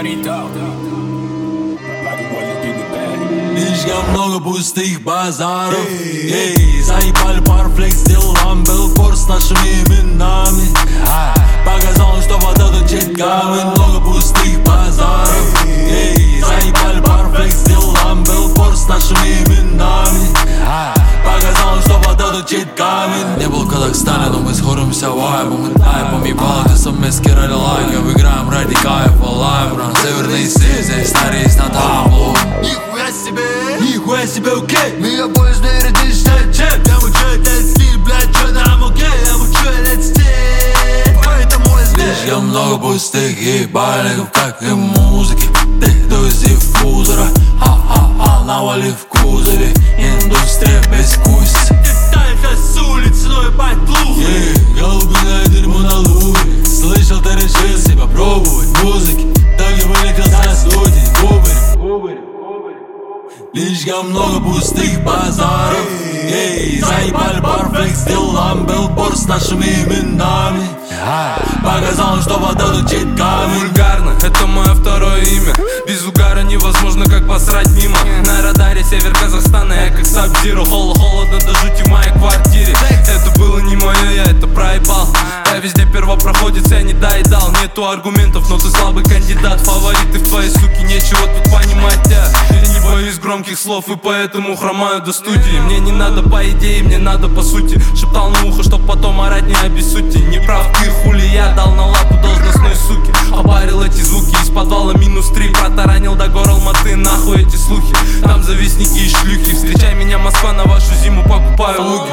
Слишком много пустых базаров. Заебали парфлекс, сделал билборд с нашими именами. Показал, что вот это читками. Много пустых базаров. Заебали парфлекс, сделал билборд с нашими именами. Показал, что вот это читками. Не был в Казахстане, но мы сходимся вайбом и тайпом. Ебало, ты совместки ради лайка. Играем ради кайфа, лайв, северный стиль, здесь старесть на табло. Нихуя себе, нихуя себе, окей. Мы обои снарядились стать чем. Я мучу этот стиль, блядь, чё там окей. Я мучу этот стиль, поэтому я здесь. Слишком много пустых ебальников, как и музыки. Ты до диффузора, ха-ха-ха, навали в кузове. Индустрия без куси. Деталька с улицы, но ебать плух. Голубиное дерьмо на луге. Слышал, ты решил себя пробовать музыки. Так и вылетел со студии, кубарь. Слишком много пустых базаров. Заебали парфлекс, сделал билборд с нашими именами. Показал, что вот это читками. Вульгарно, это мое второе имя. Без угара невозможно как посрать мимо. На радаре север Казахстана, я как Саб-Зиро. Холодно до жути в моей квартире. Это было не мое, я это проебал. Я везде первопроходец, я не доедал. Нету аргументов, но ты слабый кандидат. Фавориты в твоей суке, нечего тут понимать. Я не боюсь громких слов и поэтому хромаю до студии. Мне не надо по идее, мне надо по сути. Шептал на ухо, чтоб потом орать не обессудьте. Не прав ты, хули я дал на лапу должностной суки. Обарил эти звуки из подвала -3. Протаранил до гор Алматы, нахуй эти слухи. Там завистники и шлюхи. Встречай меня, Москва, на вашу зиму покупаю луки.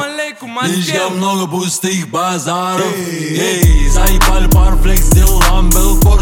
Слишком много пустых базаров. Заебали парфлекс, сделал билборд